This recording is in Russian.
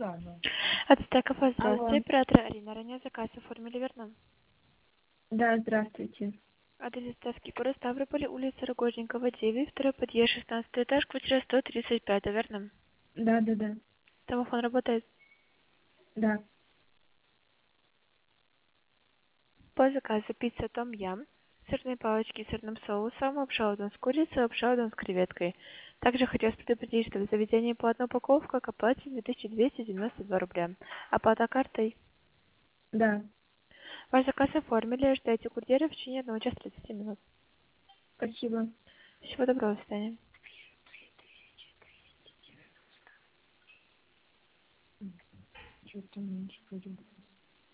От Стекова, здравствуйте. Алло. Оператор Арина. Ранее заказ оформили, верно? Да, здравствуйте. Адрес доставки город Ставрополь, улица Рогожникова, 9, второй подъезд, 16 этаж, квартира 135, верно? Да, да, да. Домофон работает. Да. По заказу пицца Том Ям, сырные палочки с сырным соусом, обшалдон с курицей, обшалдон с креветкой. Также хотелось предупредить, что в заведении по одной упаковке к оплате 2292 рубля. Оплата картой. Да. Ваш заказ оформили, ждайте курьера в течение 1 часа 30 минут. Спасибо. Всего доброго, до свидания. Что-то меньше пойдем.